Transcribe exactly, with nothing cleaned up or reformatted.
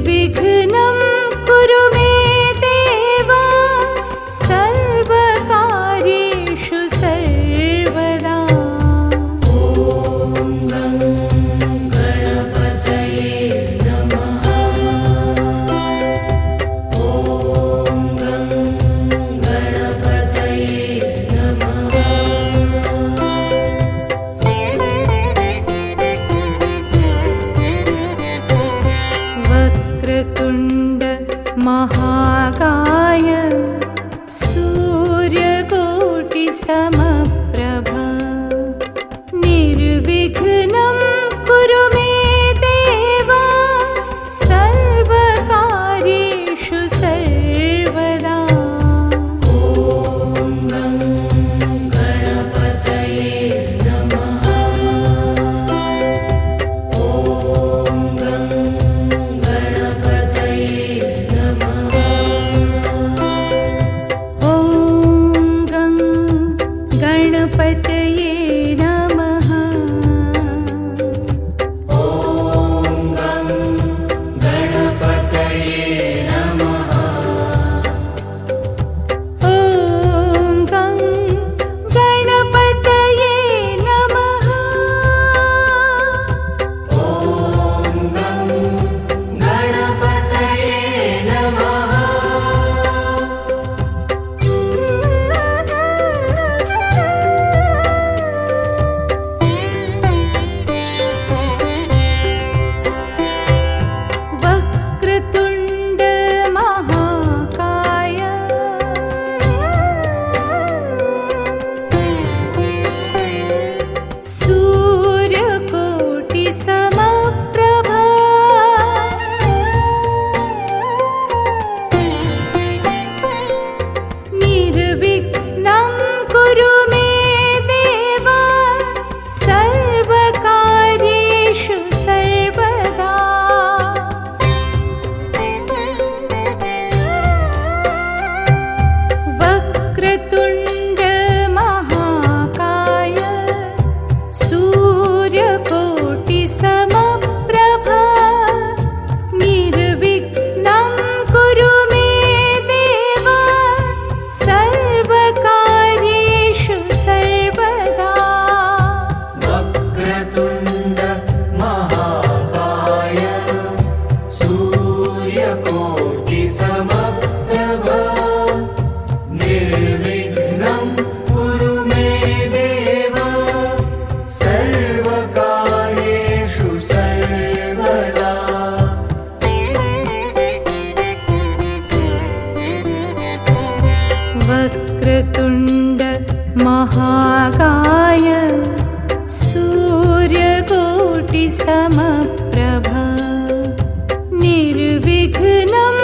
निर्विघ्नं कुरु मे देव सर्वकार्येषु सर्वदा। ॐ गं गणपतये नमः। ॐ गं गणपतये नमः। वक्रतुण्ड महाकाय सूर्यकोटिसमप्रभा निर्विघ्नं कुरु मे देव सर्वकार्येषु सर्वदा। ॐ गं गणपतये नमः। ॐ गं गणपतये नमः। ॐ गं गणपतये नमः। ॐ गं गणपतये नमः। ॐ गं गणपतये नमः। ॐ गं गणपतये नमः। वक्रतुण्ड महाकाय सूर्यकोटिसमप्रभा निर्विघ्नं कुरु मे देव सर्वकार्येषु सर्वदा। वक्रतुण्ड महाकाय सूर्यकोटिसमप्रभा निर्विघ्नं कुरु मे देव सर्वकार्येषु सर्वदा। वक्रतुण्ड महाकाय सूर्यकोटिसमप्रभा निर्विघ्नं कुरु मे देव सर्वकार्येषु सर्वदा। वक्रतुण्ड महाकाय सूर्यकोटिसमप्रभा निर्विघ्नं